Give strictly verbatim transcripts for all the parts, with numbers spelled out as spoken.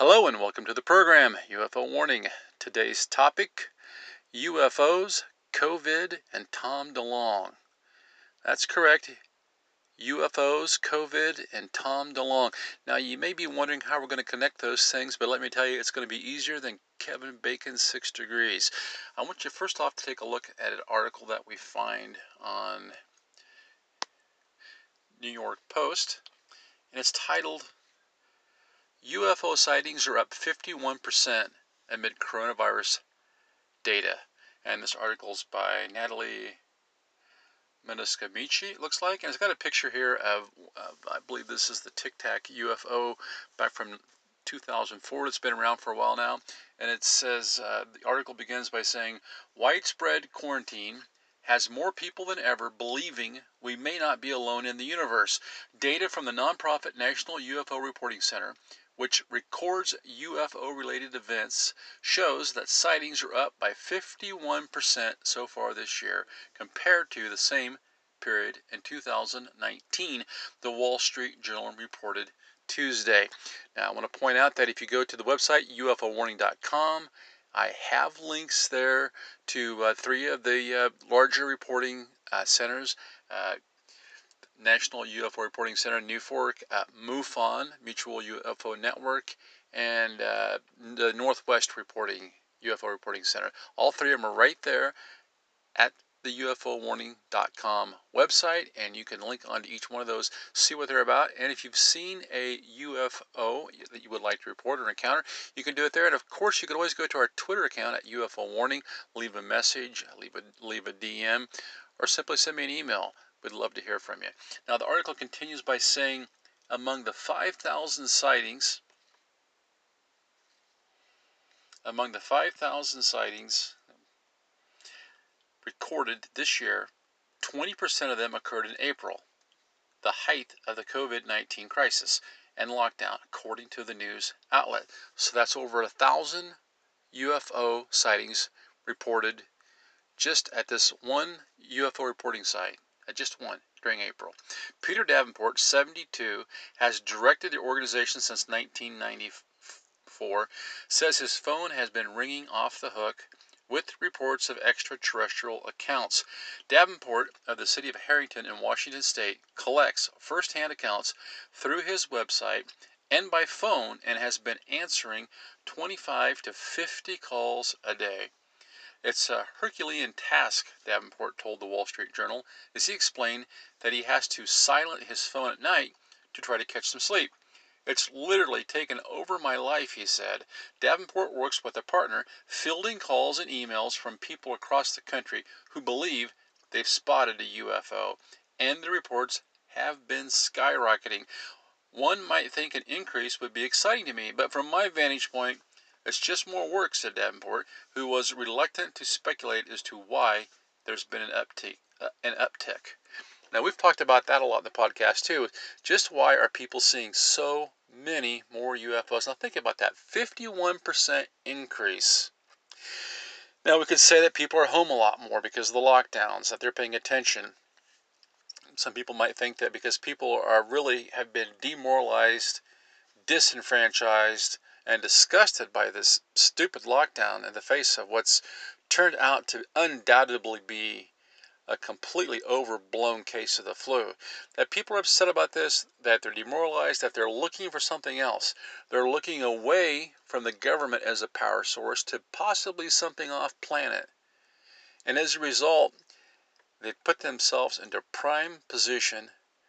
Hello and welcome to the program, U F O Warning. Today's topic, U F Os, COVID, and Tom DeLonge. That's correct, U F Os, COVID, and Tom DeLonge. Now you may be wondering how we're going to connect those things, but let me tell you, it's going to be easier than Kevin Bacon's six degrees. I want you first off to take a look at an article that we find on New York Post, and it's titled, U F O sightings are up fifty-one percent amid coronavirus data. And this article's by Natalie Menascamichi, it looks like. And it's got a picture here of, uh, I believe this is the Tic Tac U F O back from two thousand four. It's been around for a while now. And it says, uh, the article begins by saying, widespread quarantine has more people than ever believing we may not be alone in the universe. Data from the nonprofit National U F O Reporting Center, which records U F O-related events, shows that sightings are up by fifty-one percent so far this year compared to the same period in two thousand nineteen, the Wall Street Journal reported Tuesday. Now, I want to point out that if you go to the website, U F O warning dot com, I have links there to uh, three of the uh, larger reporting uh, centers, uh, National U F O Reporting Center, NUFORC, uh, MUFON, Mutual U F O Network, and uh, the Northwest Reporting U F O Reporting Center. All three of them are right there at the U F O warning dot com website, and you can link onto each one of those, see what they're about. And if you've seen a U F O that you would like to report or encounter, you can do it there. And of course, you can always go to our Twitter account at U F O Warning, leave a message, leave a, leave a D M, or simply send me an email. We'd love to hear from you. Now, the article continues by saying, among the five thousand sightings, among the five thousand sightings recorded this year, twenty percent of them occurred in April, the height of the COVID nineteen crisis and lockdown, according to the news outlet. So that's over a thousand U F O sightings reported just at this one U F O reporting site, at just one, during April. Peter Davenport, seventy-two, has directed the organization since nineteen ninety-four, says his phone has been ringing off the hook with reports of extraterrestrial accounts. Davenport of the city of Harrington in Washington State collects first-hand accounts through his website and by phone and has been answering twenty-five to fifty calls a day. It's a Herculean task, Davenport told the Wall Street Journal, as he explained that he has to silence his phone at night to try to catch some sleep. It's literally taken over my life, he said. Davenport works with a partner, fielding calls and emails from people across the country who believe they've spotted a U F O, and the reports have been skyrocketing. One might think an increase would be exciting to me, but from my vantage point, it's just more work, said Davenport, who was reluctant to speculate as to why there's been an uptick. Uh, an uptick. Now, we've talked about that a lot in the podcast, too. Just why are people seeing so many more U F Os? Now, think about that. fifty-one percent increase. Now, we could say that people are home a lot more because of the lockdowns, that they're paying attention. Some people might think that because people are really have been demoralized, disenfranchised, and disgusted by this stupid lockdown in the face of what's turned out to undoubtedly be a completely overblown case of the flu. That people are upset about this, that they're demoralized, that they're looking for something else. They're looking away from the government as a power source to possibly something off planet. And as a result, they put themselves into prime position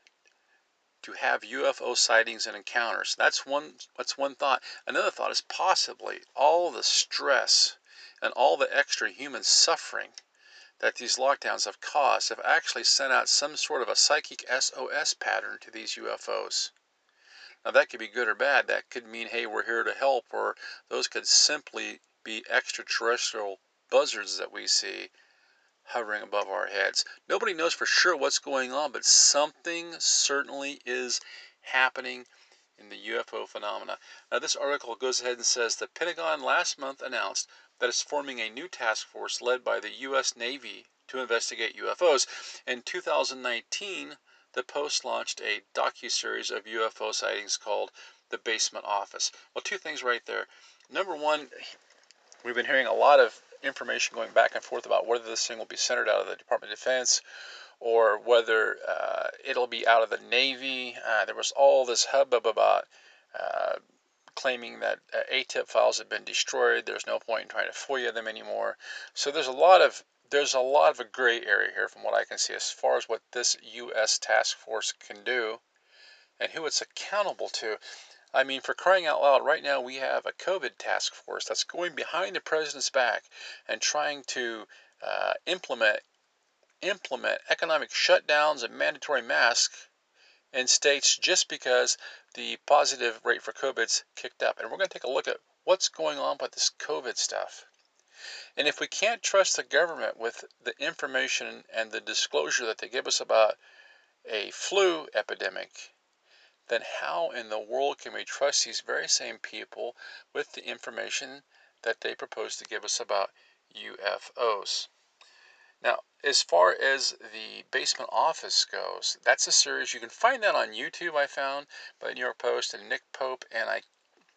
to have U F O sightings and encounters. That's one, that's one thought. Another thought is possibly all the stress and all the extra human suffering that these lockdowns have caused have actually sent out some sort of a psychic S O S pattern to these U F Os. Now, that could be good or bad. That could mean, hey, we're here to help, or those could simply be extraterrestrial buzzards that we see hovering above our heads. Nobody knows for sure what's going on, but something certainly is happening in the U F O phenomena. Now, this article goes ahead and says the Pentagon last month announced that it's forming a new task force led by the U S Navy to investigate U F Os. In two thousand nineteen, the Post launched a docuseries of U F O sightings called the basement office? Well, two things right there. Number one, we've been hearing a lot of information going back and forth about whether this thing will be centered out of the Department of Defense or whether uh, it'll be out of the Navy. Uh, there was all this hubbub about uh, claiming that uh, A T I P files have been destroyed. There's no point in trying to FOIA them anymore. So there's a lot of there's a lot of a gray area here from what I can see as far as what this U S task force can do and who it's accountable to. I mean, for crying out loud, right now we have a COVID task force that's going behind the president's back and trying to uh, implement implement economic shutdowns and mandatory masks in states just because the positive rate for COVID's kicked up. And we're going to take a look at what's going on with this COVID stuff. And if we can't trust the government with the information and the disclosure that they give us about a flu epidemic, then how in the world can we trust these very same people with the information that they propose to give us about U F Os? Now, as far as the basement office goes, that's a series. You can find that on YouTube, I found, by the New York Post and Nick Pope. And I,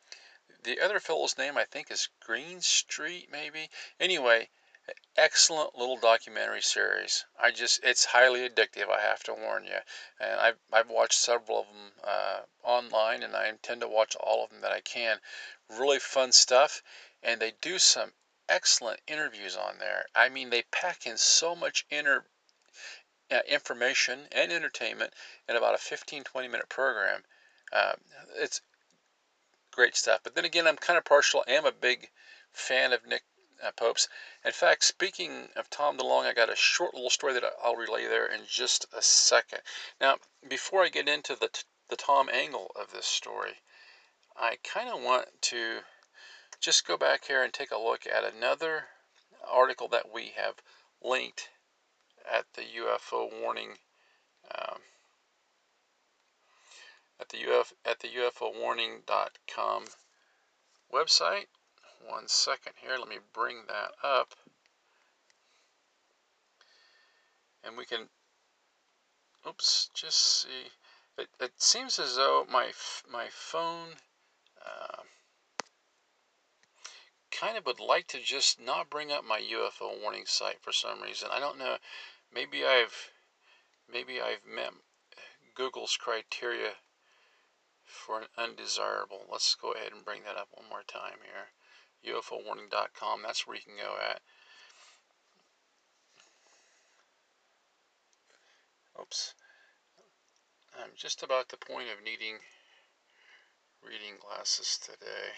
the other fellow's name, I think, is Green Street, maybe. Anyway, excellent little documentary series. I just, it's highly addictive, I have to warn you. And I've, I've watched several of them uh, online, and I intend to watch all of them that I can. Really fun stuff. And they do some excellent interviews on there. I mean, they pack in so much inner uh, information and entertainment in about a fifteen, twenty minute program. Uh, it's great stuff. But then again, I'm kind of partial. I am a big fan of Nick uh, Pope's. In fact, speaking of Tom DeLonge, I got a short little story that I'll relay there in just a second. Now, before I get into the, the Tom angle of this story, I kind of want to just go back here and take a look at another article that we have linked at the U F O warning um, at the U F at the U F O warning dot com website. One second here, let me bring that up, and we can. Oops, just see. It, it seems as though my my phone uh, kind of would like to just not bring up my U F O warning site for some reason. I don't know. Maybe I've maybe I've met Google's criteria for an undesirable. Let's go ahead and bring that up one more time here. U F O warning dot com, that's where you can go at. Oops. I'm just about the point of needing reading glasses today.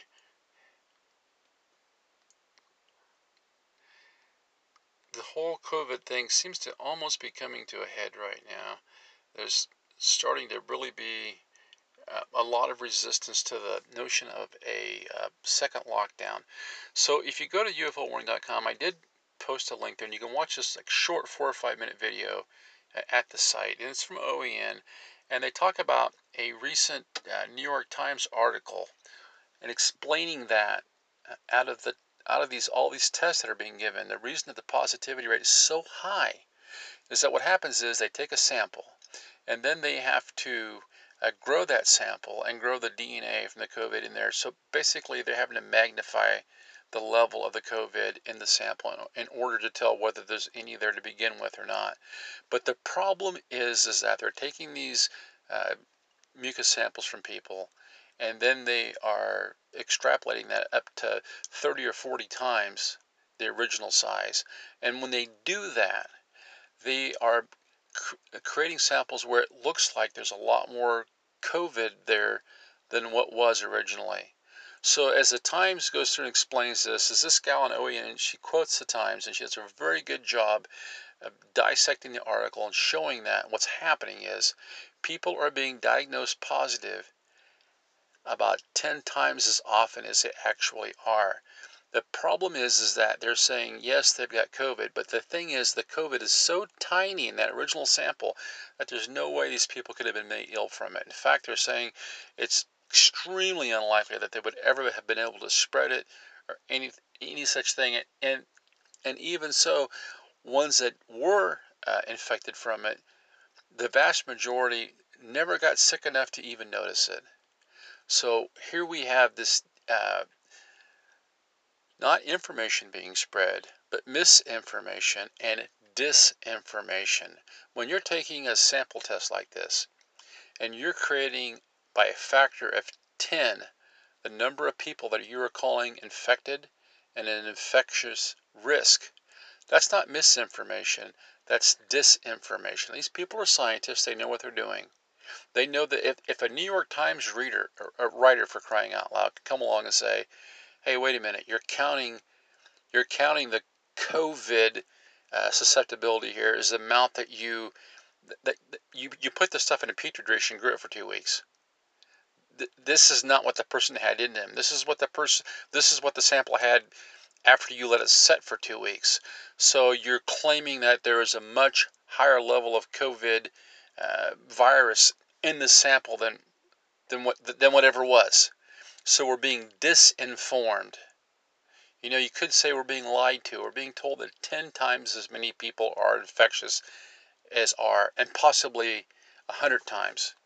The whole COVID thing seems to almost be coming to a head right now. There's starting to really be uh, a lot of resistance to the notion of a uh, second lockdown. So if you go to U F O warning dot com, I did post a link there, and you can watch this like short four or five minute video at the site, and it's from O E N, and they talk about a recent uh, New York Times article and explaining that uh, out of the out of these all these tests that are being given, the reason that the positivity rate is so high is that what happens is they take a sample and then they have to uh, grow that sample and grow the D N A from the COVID in there. So basically they're having to magnify the level of the COVID in the sample in order to tell whether there's any there to begin with or not. But the problem is is that they're taking these uh, mucus samples from people, and then they are extrapolating that up to thirty or forty times the original size. And when they do that, they are cr- creating samples where it looks like there's a lot more COVID there than what was originally. So as the Times goes through and explains this, is this gal in O E N, she quotes the Times, and she does a very good job of dissecting the article and showing that what's happening is people are being diagnosed positive about ten times as often as they actually are. The problem is, is that they're saying, yes, they've got COVID, but the thing is, the COVID is so tiny in that original sample that there's no way these people could have been made ill from it. In fact, they're saying it's extremely unlikely that they would ever have been able to spread it or any any such thing. And and even so, ones that were uh, infected from it, the vast majority never got sick enough to even notice it. So here we have this uh, not information being spread, but misinformation and disinformation. When you're taking a sample test like this and you're creating by a factor of ten the number of people that you are calling infected and an infectious risk, that's not misinformation, that's disinformation. These people are scientists, they know what they're doing. They know that if, if a New York Times reader, or a writer for crying out loud, could come along and say, hey, wait a minute, you're counting you're counting the COVID uh, susceptibility here is the amount that you that, that you you put the stuff in a petri dish and grew it for two weeks. Th- this is not what the person had in them. This is what the person. This is what the sample had after you let it set for two weeks. So you're claiming that there is a much higher level of COVID uh, virus in the sample than than what than whatever was. So we're being disinformed. You know, you could say we're being lied to. We're being told that ten times as many people are infectious as are, and possibly a hundred times.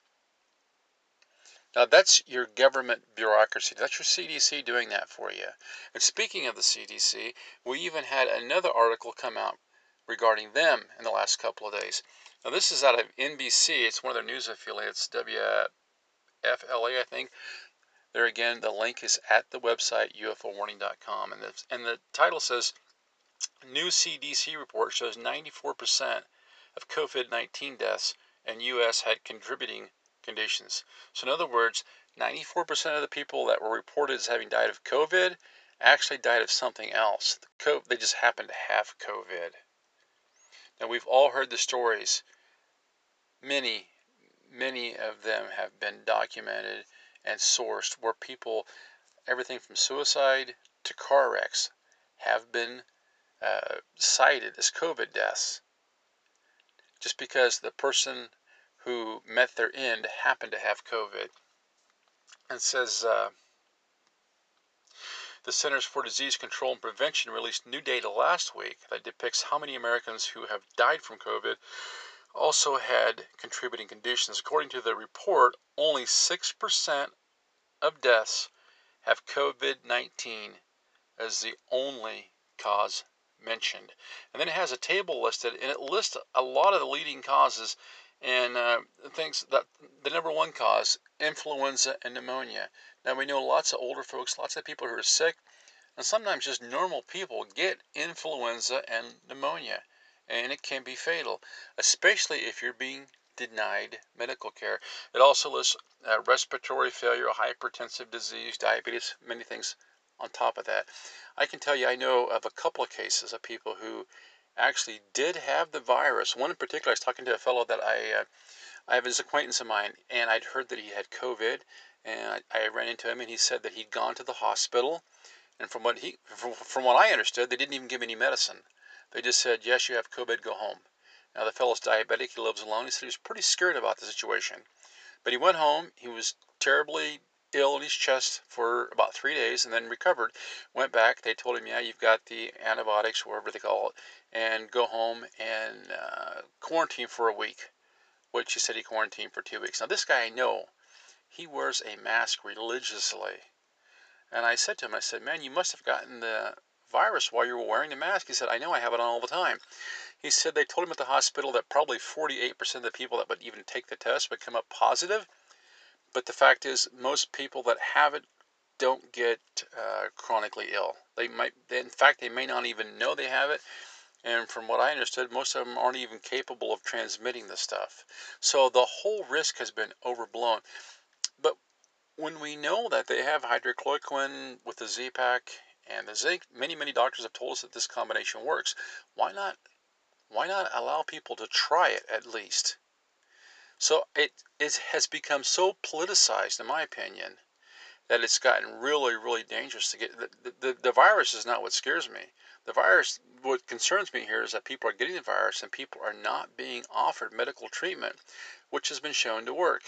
Now, that's your government bureaucracy. That's your C D C doing that for you. And speaking of the C D C, we even had another article come out regarding them in the last couple of days. Now, this is out of N B C. It's one of their news affiliates, W F L A, I think. There again, the link is at the website U F O warning dot com, and the, and the title says, new C D C report shows ninety-four percent of COVID nineteen deaths in U S had contributing conditions. So in other words, ninety-four percent of the people that were reported as having died of COVID actually died of something else. They just happened to have COVID. Now, we've all heard the stories. Many, many of them have been documented and sourced where people, everything from suicide to car wrecks, have been uh, cited as COVID deaths just because the person who met their end happened to have COVID. And it says uh, the Centers for Disease Control and Prevention released new data last week that depicts how many Americans who have died from COVID also had contributing conditions. According to the report, only six percent of deaths have COVID nineteen as the only cause mentioned. And then it has a table listed, and it lists a lot of the leading causes and uh, things that the number one cause, influenza and pneumonia. Now, we know lots of older folks, lots of people who are sick, and sometimes just normal people get influenza and pneumonia, and it can be fatal, especially if you're being denied medical care. It also lists uh, respiratory failure, hypertensive disease, diabetes, many things on top of that. I can tell you I know of a couple of cases of people who actually did have the virus. One in particular, I was talking to a fellow that I uh, I have his acquaintance of mine, and I'd heard that he had COVID, and I, I ran into him, and he said that he'd gone to the hospital, and from what he from, from what I understood, they didn't even give any medicine. They just said, yes, you have COVID, go home. Now, the fellow's diabetic, he lives alone. He said he was pretty scared about the situation. But he went home, he was terribly ill in his chest for about three days and then recovered. Went back, they told him, yeah, you've got the antibiotics, whatever they call it, and go home and uh, quarantine for a week, which he said he quarantined for two weeks. Now, this guy I know, he wears a mask religiously. And I said to him, I said, man, you must have gotten the virus while you were wearing the mask. He said, I know, I have it on all the time. He said they told him at the hospital that probably forty-eight percent of the people that would even take the test would come up positive. But the fact is, most people that have it don't get uh, chronically ill. They might, in fact, they may not even know they have it. And from what I understood, most of them aren't even capable of transmitting the stuff. So the whole risk has been overblown. But when we know that they have hydrochloroquine with the Z-Pak and the zinc, many, many doctors have told us that this combination works. Why not? Why not allow people to try it at least? So it, it has become so politicized, in my opinion, that it's gotten really, really dangerous to get. The, the, the virus is not what scares me. The virus, what concerns me here is that people are getting the virus and people are not being offered medical treatment, which has been shown to work.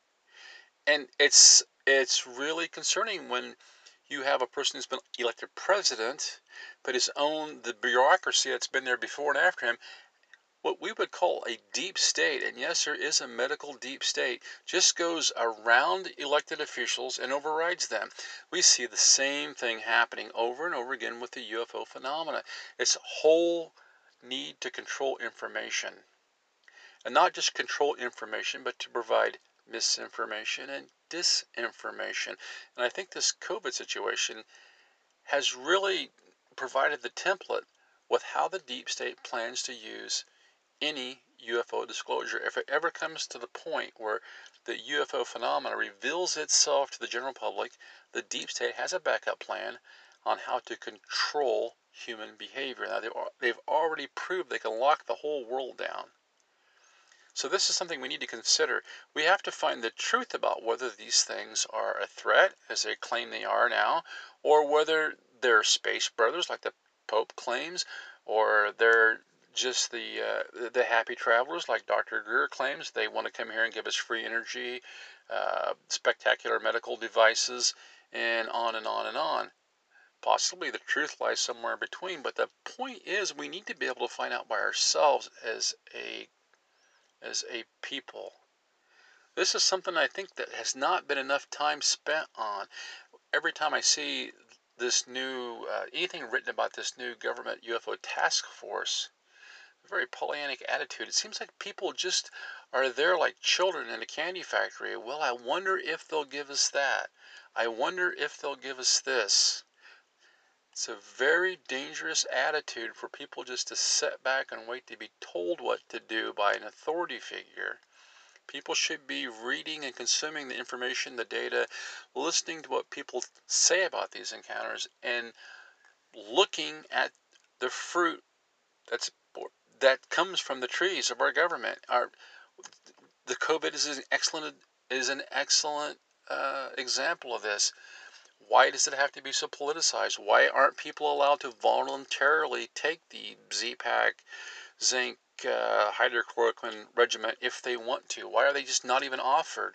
And it's it's really concerning when you have a person who's been elected president, but his own, the bureaucracy that's been there before and after him, what we would call a deep state, and yes, there is a medical deep state, just goes around elected officials and overrides them. We see the same thing happening over and over again with the U F O phenomena. It's whole need to control information. And not just control information, but to provide misinformation and disinformation. And I think this COVID situation has really provided the template with how the deep state plans to use any U F O disclosure. If it ever comes to the point where the U F O phenomena reveals itself to the general public, the deep state has a backup plan on how to control human behavior. Now, they've already proved they can lock the whole world down. So this is something we need to consider. We have to find the truth about whether these things are a threat, as they claim they are now, or whether they're space brothers, like the Pope claims, or they're just the uh, the happy travelers, like Doctor Greer claims. They want to come here and give us free energy, uh, spectacular medical devices, and on and on and on. Possibly the truth lies somewhere in between, but the point is we need to be able to find out by ourselves as a as a people. This is something I think that has not been enough time spent on. Every time I see this new, uh, anything written about this new government U F O task force, a very Pollyannic attitude. It seems like people just are there like children in a candy factory. Well, I wonder if they'll give us that. I wonder if they'll give us this. It's a very dangerous attitude for people just to sit back and wait to be told what to do by an authority figure. People should be reading and consuming the information, the data, listening to what people say about these encounters, and looking at the fruit that's that comes from the trees of our government. Our the COVID is an excellent is an excellent uh, example of this. Why does it have to be so politicized? Why aren't people allowed to voluntarily take the Z-Pak, zinc, uh, hydrochloroquine regimen if they want to? Why are they just not even offered?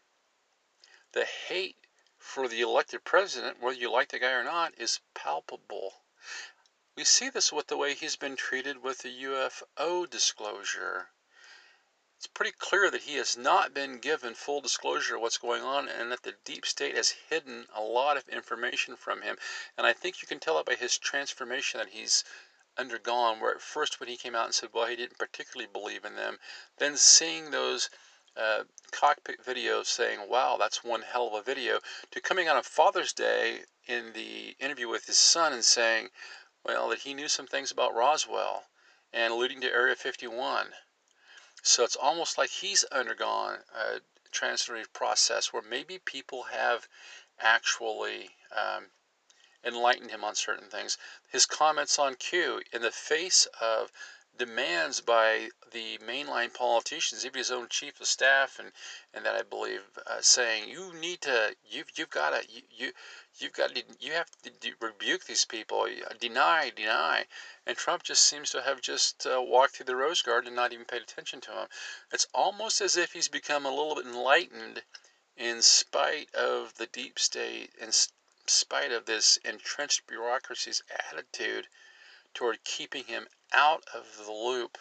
The hate for the elected president, whether you like the guy or not, is palpable. We see this with the way he's been treated with the U F O disclosure. It's pretty clear that he has not been given full disclosure of what's going on, and that the deep state has hidden a lot of information from him. And I think you can tell it by his transformation that he's undergone, where at first when he came out and said, well, he didn't particularly believe in them, then seeing those uh, cockpit videos saying, wow, that's one hell of a video, to coming out on Father's Day in the interview with his son and saying, well, that he knew some things about Roswell and alluding to Area fifty-one. So it's almost like he's undergone a transformative process where maybe people have actually um, enlightened him on certain things. His comments on Q, in the face of demands by the mainline politicians, even his own chief of staff, and and that I believe uh, saying you need to, you've you've got to you, you you've got to, you have to de- rebuke these people, deny, deny. And Trump just seems to have just uh, walked through the rose garden and not even paid attention to him. It's almost as if he's become a little bit enlightened in spite of the deep state, in spite of this entrenched bureaucracy's attitude toward keeping him out of the loop.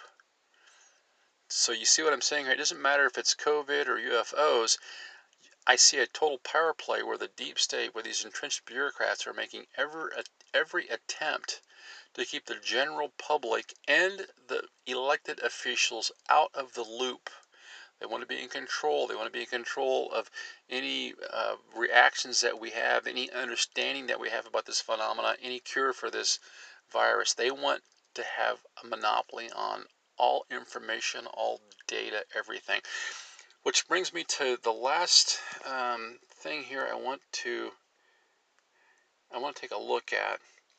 So you see what I'm saying here? It doesn't matter if it's COVID or U F Os. I see a total power play where the deep state, where these entrenched bureaucrats are making every, every attempt to keep the general public and the elected officials out of the loop. They want to be in control. They want to be in control of any uh, reactions that we have, any understanding that we have about this phenomena, any cure for this virus. They want to have a monopoly on all information, all data, everything. Which brings me to the last um, thing here I want to I want to take a look at.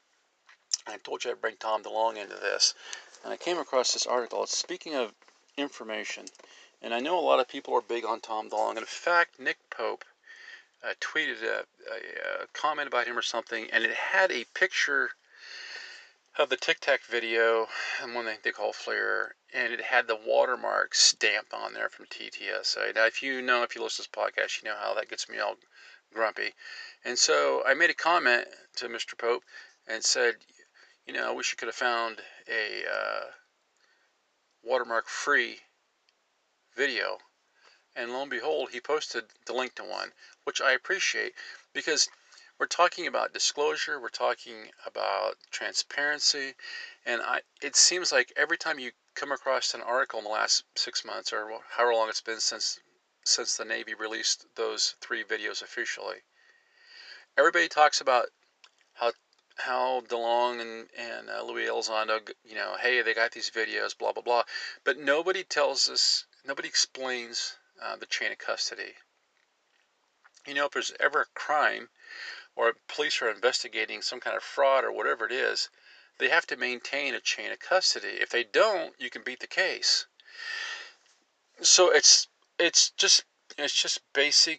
I told you I'd bring Tom DeLonge into this. And I came across this article. It's speaking of information. And I know a lot of people are big on Tom DeLonge. And in fact, Nick Pope uh, tweeted a, a, a comment about him or something. And it had a picture of the Tic Tac video, and one they, they call Flare, and it had the watermark stamp on there from T T S A. Now, if you know, if you listen to this podcast, you know how that gets me all grumpy. And so I made a comment to Mister Pope and said, you know, I wish you could have found a uh, watermark-free video. And lo and behold, he posted the link to one, which I appreciate, because we're talking about disclosure, we're talking about transparency, and I, it seems like every time you come across an article in the last six months, or however long it's been since since the Navy released those three videos officially, everybody talks about how how DeLong and, and uh, Luis Elizondo, you know, hey, they got these videos, blah, blah, blah. But nobody tells us, nobody explains uh, the chain of custody. You know, if there's ever a crime or police are investigating some kind of fraud or whatever it is, they have to maintain a chain of custody. If they don't, you can beat the case. So it's it's just it's just basic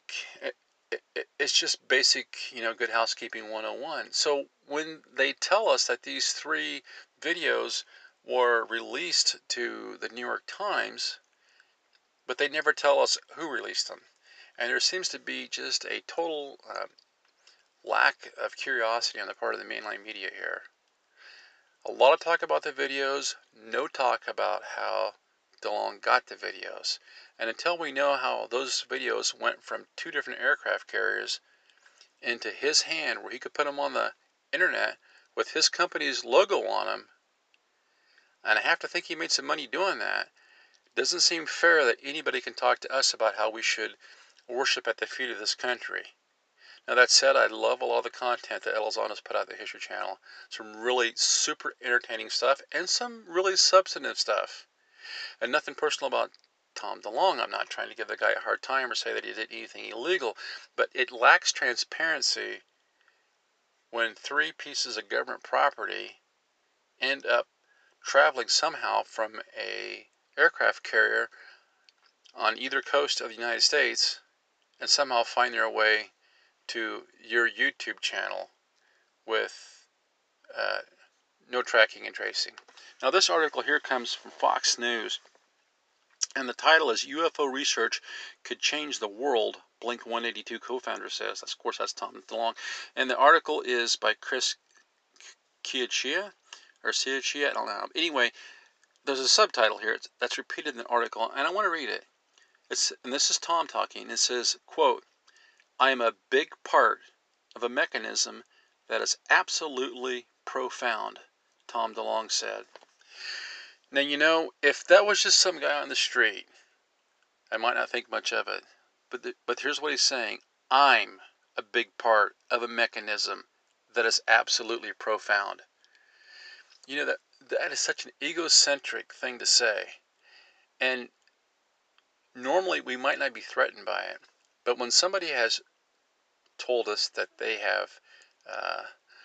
it's just basic, you know, good housekeeping one oh one. So when they tell us that these three videos were released to the New York Times, but they never tell us who released them, and there seems to be just a total uh, lack of curiosity on the part of the mainline media here. A lot of talk about the videos, no talk about how DeLong got the videos. And until we know how those videos went from two different aircraft carriers into his hand, where he could put them on the internet with his company's logo on them, and I have to think he made some money doing that, it doesn't seem fair that anybody can talk to us about how we should worship at the feet of this country. Now, that said, I love a lot of the content that Elizondo's put out on the History Channel. Some really super entertaining stuff and some really substantive stuff. And nothing personal about Tom DeLong. I'm not trying to give the guy a hard time or say that he did anything illegal, but it lacks transparency when three pieces of government property end up traveling somehow from a aircraft carrier on either coast of the United States and somehow find their way to your YouTube channel with uh, no tracking and tracing. Now, this article here comes from Fox News, and the title is U F O Research Could Change the World, Blink one eighty-two co-founder says. Of course, that's Tom DeLong. And the article is by Chris Chiachia, or Chiachia, I don't know. Anyway, there's a subtitle here that's repeated in the article, and I want to read it. It's, and this is Tom talking. It says, quote, I am a big part of a mechanism that is absolutely profound, Tom DeLong said. Now, you know, if that was just some guy on the street, I might not think much of it. But the, but here's what he's saying. I'm a big part of a mechanism that is absolutely profound. You know, that that is such an egocentric thing to say. And normally we might not be threatened by it. But when somebody has told us that they have uh,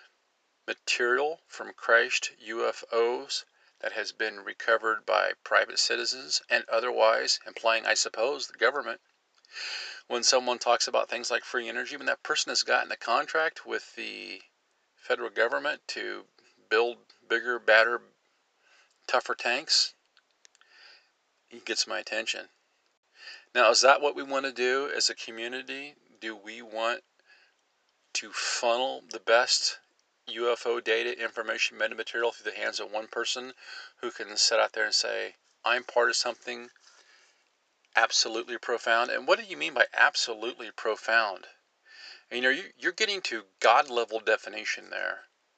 material from crashed U F Os that has been recovered by private citizens and otherwise, implying, I suppose, the government. When someone talks about things like free energy, when that person has gotten a contract with the federal government to build bigger, badder, tougher tanks, it gets my attention. Now, is that what we want to do as a community? Do we want to funnel the best U F O data, information, metamaterial through the hands of one person who can sit out there and say, I'm part of something absolutely profound? And what do you mean by absolutely profound? And, you know, you, you're getting to God-level definition there.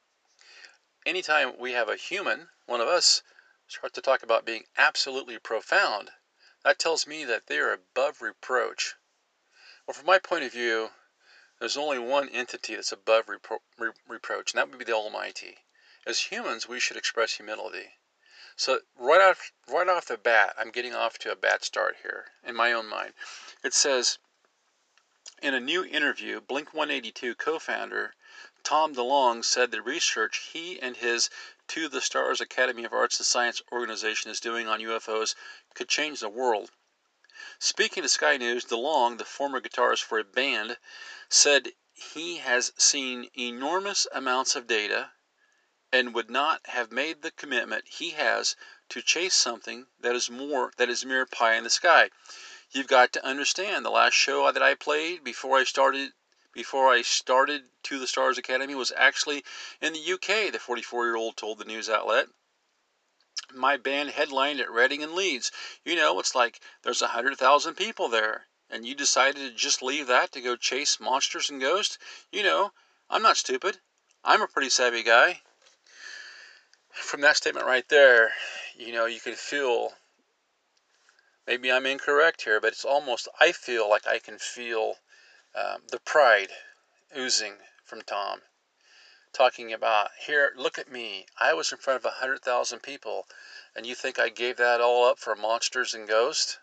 Anytime we have a human, one of us, start to talk about being absolutely profound, that tells me that they are above reproach. Well, from my point of view, there's only one entity that's above repro- re- reproach, and that would be the Almighty. As humans, we should express humility. So right off, right off the bat, I'm getting off to a bad start here in my own mind. It says, in a new interview, Blink one eighty-two co-founder Tom DeLong said the research he and his To the Stars Academy of Arts and Science organization is doing on U F Os could change the world. Speaking to Sky News, DeLong, the former guitarist for a band, said he has seen enormous amounts of data and would not have made the commitment he has to chase something that is more that is mere pie in the sky. You've got to understand, the last show that I played before I started before I started To the Stars Academy was actually in the U K, the forty-four-year-old told the news outlet. my band headlined at Reading and Leeds. You know, it's like there's a hundred thousand people there, and you decided to just leave that to go chase monsters and ghosts. You know, I'm not stupid. I'm a pretty savvy guy. From that statement right there, you know, you can feel, maybe I'm incorrect here, but it's almost, I feel like I can feel um, the pride oozing from Tom. Talking about, here, look at me. I was in front of a hundred thousand people, and you think I gave that all up for monsters and ghosts?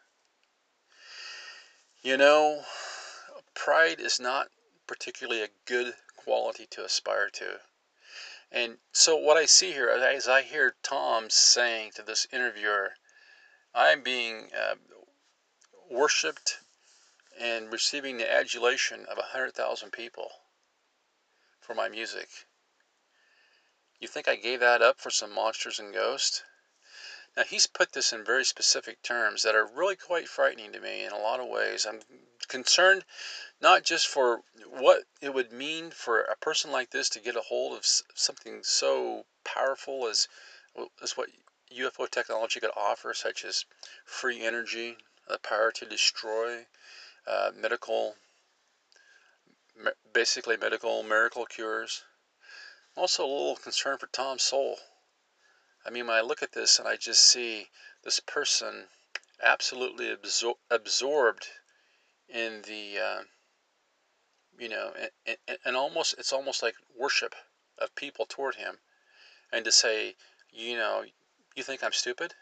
You know, pride is not particularly a good quality to aspire to. And so what I see here, as I hear Tom saying to this interviewer, I'm being uh, worshipped and receiving the adulation of a hundred thousand people for my music. You think I gave that up for some monsters and ghosts? Now, he's put this in very specific terms that are really quite frightening to me in a lot of ways. I'm concerned not just for what it would mean for a person like this to get a hold of something so powerful as, as what U F O technology could offer, such as free energy, the power to destroy, uh, medical, basically medical miracle cures. I'm also a little concerned for Tom's soul. I mean, when I look at this and I just see this person absolutely absor- absorbed in the, uh, you know, and, and, and almost, it's almost like worship of people toward him. And to say, you know, you think I'm stupid?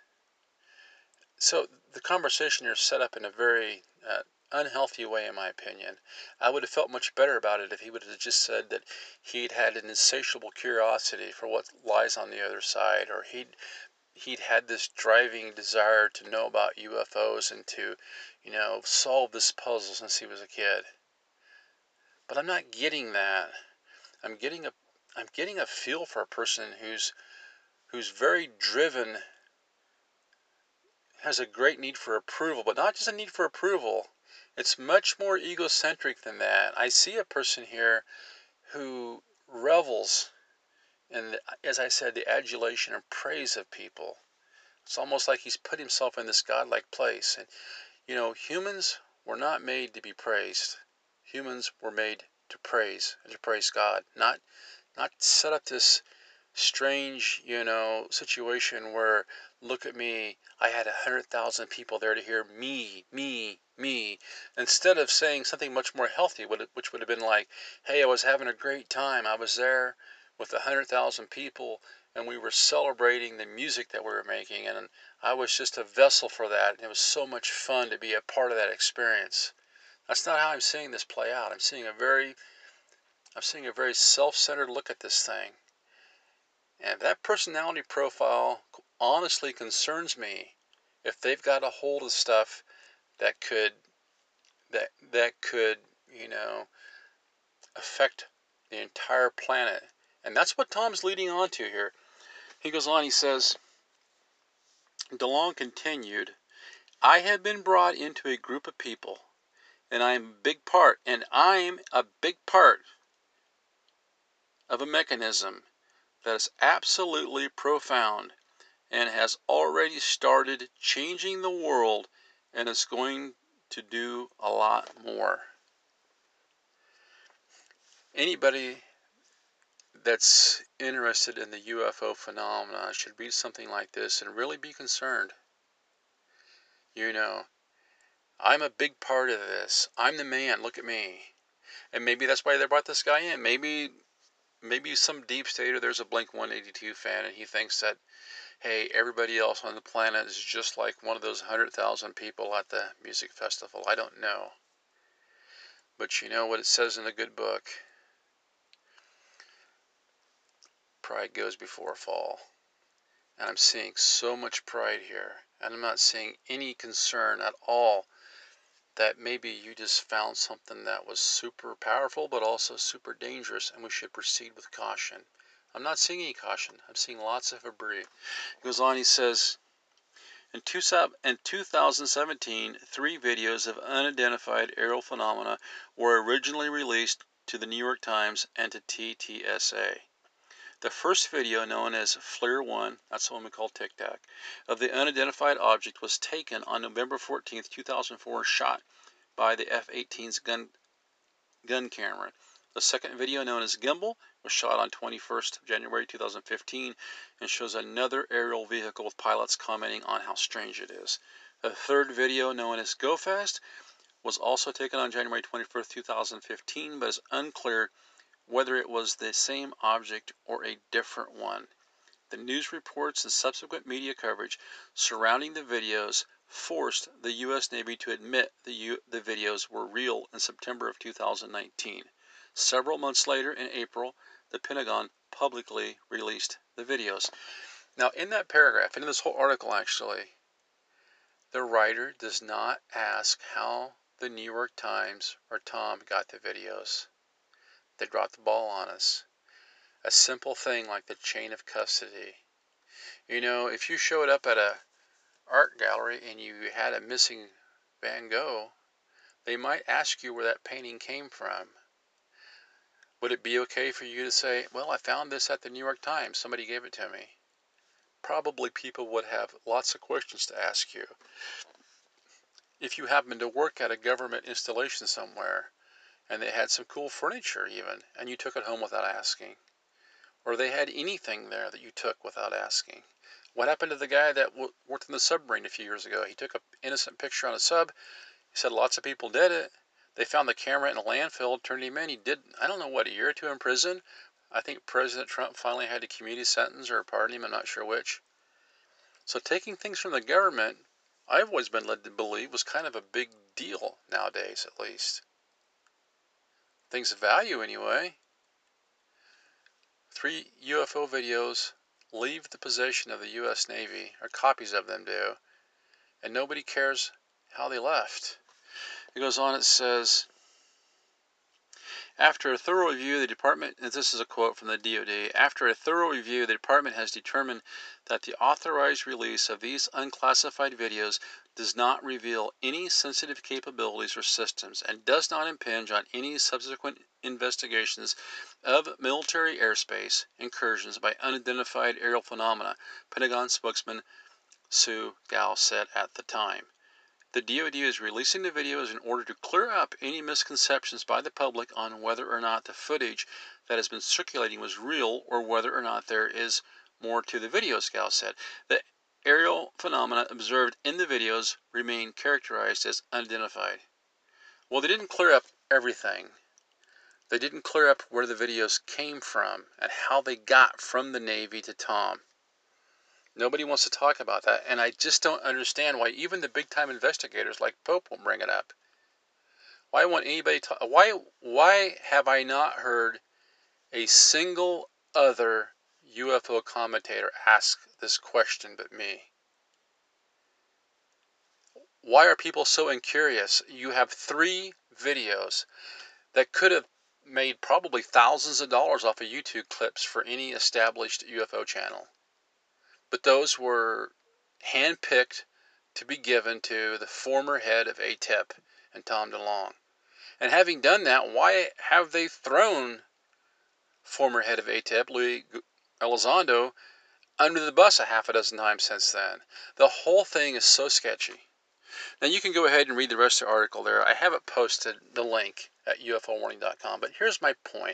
So the conversation here is set up in a very uh, unhealthy way, in my opinion. I would have felt much better about it if he would have just said that he'd had an insatiable curiosity for what lies on the other side, or he'd he'd had this driving desire to know about U F Os and to, you know, solve this puzzle since he was a kid. But I'm not getting that. I'm getting a I'm getting a feel for a person who's who's very driven, has a great need for approval, but not just a need for approval. It's much more egocentric than that. I see a person here who revels in, the, as I said, the adulation and praise of people. It's almost like he's put himself in this godlike place. And, you know, humans were not made to be praised. Humans were made to praise and to praise God, not not set up this strange, you know, situation where, look at me, I had a hundred thousand people there to hear me, me, me, instead of saying something much more healthy, which would have been like, hey, I was having a great time. I was there with a hundred thousand people, and we were celebrating the music that we were making, and I was just a vessel for that, and it was so much fun to be a part of that experience. That's not how I'm seeing this play out. I'm seeing a very, I'm seeing a very self-centered look at this thing. And that personality profile honestly concerns me if they've got a hold of stuff that could that that could, you know, affect the entire planet. And that's what Tom's leading on to here. He goes on, he says, DeLong continued, I have been brought into a group of people, and I'm a big part, and I'm a big part of a mechanism that is absolutely profound and has already started changing the world, and it's going to do a lot more. Anybody that's interested in the U F O phenomena should read something like this and really be concerned. You know, I'm a big part of this. I'm the man. Look at me. And maybe that's why they brought this guy in. Maybe maybe some deep stater, there's a Blink one eighty-two fan, and he thinks that, hey, everybody else on the planet is just like one of those one hundred thousand people at the music festival. I don't know. But you know what it says in the good book? Pride goes before a fall. And I'm seeing so much pride here. And I'm not seeing any concern at all that maybe you just found something that was super powerful but also super dangerous, and we should proceed with caution. I'm not seeing any caution. I'm seeing lots of debris. He goes on, he says, In two thousand seventeen, three videos of unidentified aerial phenomena were originally released to the New York Times and to T T S A. The first video, known as Flare one, that's the one we call Tic Tac, of the unidentified object was taken on November fourteenth, two thousand four, shot by the F eighteen's gun, gun camera. The second video, known as Gimbal, was shot on twenty-first of January two thousand fifteen and shows another aerial vehicle with pilots commenting on how strange it is. The third video, known as Go Fast, was also taken on January twenty-first, two thousand fifteen, but is unclear whether it was the same object or a different one. The news reports and subsequent media coverage surrounding the videos forced the U S Navy to admit the, U the videos were real in September of two thousand nineteen. Several months later, in April, the Pentagon publicly released the videos. Now, in that paragraph, in this whole article actually, the writer does not ask how the New York Times or Tom got the videos. They dropped the ball on us. A simple thing like the chain of custody. You know, if you showed up at a art gallery and you had a missing Van Gogh, they might ask you where that painting came from. Would it be okay for you to say, well, I found this at the New York Times, somebody gave it to me? Probably people would have lots of questions to ask you. If you happen to work at a government installation somewhere, and they had some cool furniture even, and you took it home without asking, or they had anything there that you took without asking. What happened to the guy that w worked in the submarine a few years ago? He took an innocent picture on a sub. He said lots of people did it. They found the camera in a landfill, turned him in. He did, I don't know what, a year or two in prison? I think President Trump finally had to commute his sentence or pardon him, I'm not sure which. So taking things from the government, I've always been led to believe, was kind of a big deal nowadays, at least. Things of value, anyway. Three U F O videos leave the possession of the U S Navy, or copies of them do, and nobody cares how they left. It goes on, it says, after a thorough review, the department, and this is a quote from the D O D, after a thorough review, the department has determined that the authorized release of these unclassified videos does not reveal any sensitive capabilities or systems and does not impinge on any subsequent investigations of military airspace incursions by unidentified aerial phenomena, Pentagon spokesman Sue Gao said at the time. The D O D is releasing the videos in order to clear up any misconceptions by the public on whether or not the footage that has been circulating was real or whether or not there is more to the videos, Gao said. The aerial phenomena observed in the videos remain characterized as unidentified. Well, they didn't clear up everything. They didn't clear up where the videos came from and how they got from the Navy to Tom. Nobody wants to talk about that, and I just don't understand why even the big-time investigators like Pope won't bring it up. Why won't anybody talk? Why, why have I not heard a single other U F O commentator ask this question but me? Why are people so incurious? You have three videos that could have made probably thousands of dollars off of YouTube clips for any established U F O channel. But those were handpicked to be given to the former head of A T I P and Tom DeLonge. And having done that, why have they thrown former head of A T I P, Louis Elizondo, under the bus a half a dozen times since then? The whole thing is so sketchy. Now you can go ahead and read the rest of the article there. I haven't posted the link at U F O warning dot com, but here's my point.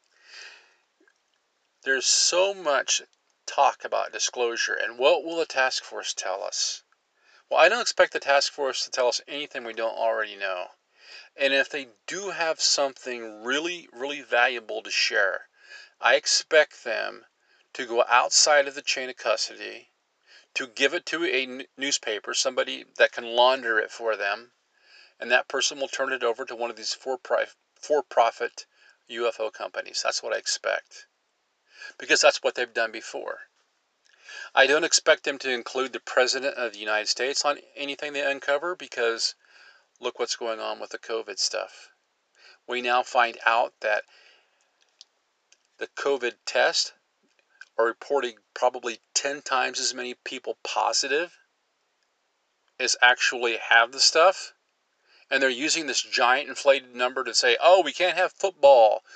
There's so much talk about disclosure, and what will the task force tell us? Well, I don't expect the task force to tell us anything we don't already know. And if they do have something really, really valuable to share, I expect them to go outside of the chain of custody, to give it to a newspaper, somebody that can launder it for them, and that person will turn it over to one of these for-profit U F O companies. That's what I expect, because that's what they've done before. I don't expect them to include the President of the United States on anything they uncover, because look what's going on with the COVID stuff. We now find out that the COVID test are reporting probably ten times as many people positive as actually have the stuff. And they're using this giant inflated number to say, oh, we can't have football.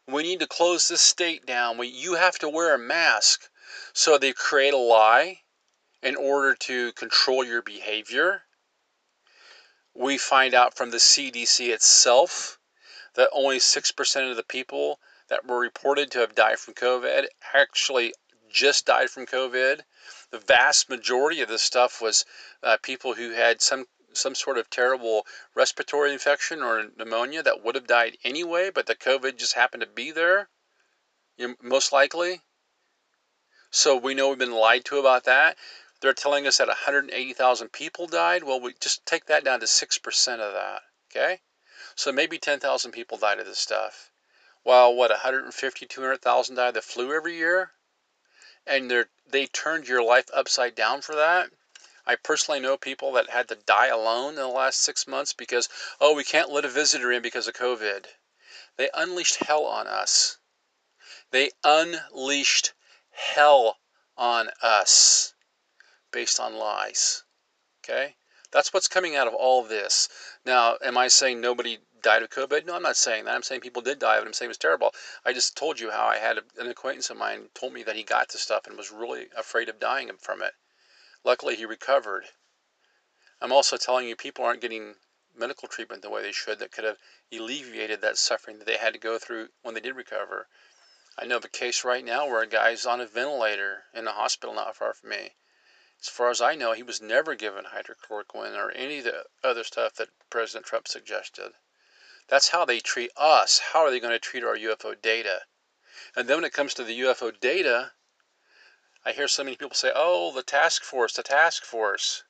We need to close this state down. We, you have to wear a mask. So they create a lie in order to control your behavior. We find out from the C D C itself that only six percent of the people that were reported to have died from COVID actually just died from COVID. The vast majority of this stuff was uh, people who had some some sort of terrible respiratory infection or pneumonia that would have died anyway, but the COVID just happened to be there, you know, most likely. So we know we've been lied to about that. They're telling us that one hundred eighty thousand people died. Well, we just take that down to six percent of that, okay? So maybe ten thousand people died of this stuff. While, what, one hundred fifty, two hundred thousand die of the flu every year? And they they turned your life upside down for that. I personally know people that had to die alone in the last six months because, oh, we can't let a visitor in because of COVID. They unleashed hell on us. They unleashed hell on us based on lies. Okay? That's what's coming out of all this. Now, am I saying nobody died of COVID? No, I'm not saying that. I'm saying people did die of it. I'm saying it was terrible. I just told you how I had an acquaintance of mine told me that he got this stuff and was really afraid of dying from it. Luckily, he recovered. I'm also telling you people aren't getting medical treatment the way they should that could have alleviated that suffering that they had to go through when they did recover. I know of a case right now where a guy's on a ventilator in a hospital not far from me. As far as I know, he was never given hydrochloroquine or any of the other stuff that President Trump suggested. That's how they treat us. How are they going to treat our U F O data? And then when it comes to the U F O data, I hear so many people say, oh, the task force, the task force.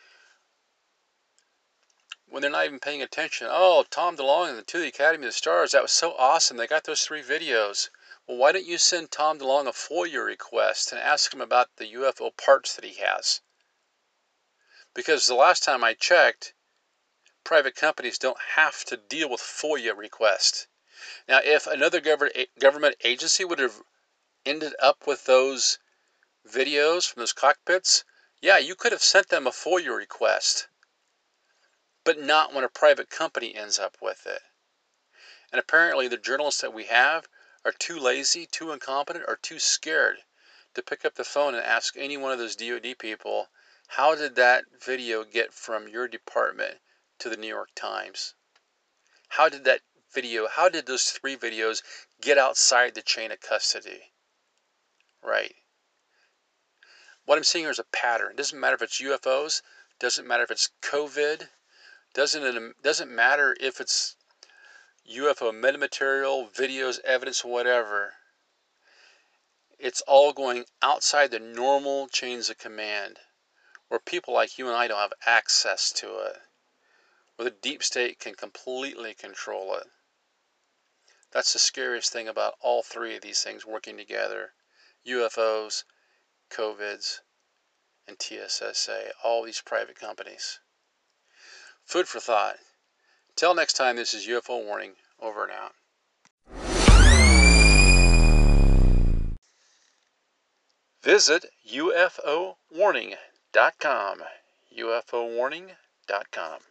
When they're not even paying attention. Oh, Tom DeLonge and the To the Academy of the Stars, that was so awesome. They got those three videos. Well, why don't you send Tom DeLonge a FOIA request and ask him about the U F O parts that he has? Because the last time I checked, private companies don't have to deal with FOIA requests. Now, if another government agency would have ended up with those videos from those cockpits, yeah, you could have sent them a FOIA request. But not when a private company ends up with it. And apparently the journalists that we have are too lazy, too incompetent, or too scared to pick up the phone and ask any one of those D O D people, how did that video get from your department to the New York Times? How did that video, how did those three videos get outside the chain of custody? Right. What I'm seeing here is a pattern. It doesn't matter if it's U F Os, doesn't matter if it's COVID, doesn't it doesn't matter if it's U F O metamaterial, videos, evidence, whatever. It's all going outside the normal chains of command, where people like you and I don't have access to it, where the deep state can completely control it. That's the scariest thing about all three of these things working together. U F Os, COVIDs, and T S S A, all these private companies. Food for thought. Till next time, this is U F O Warning, over and out. Visit U F O warning dot com. U F O warning dot com.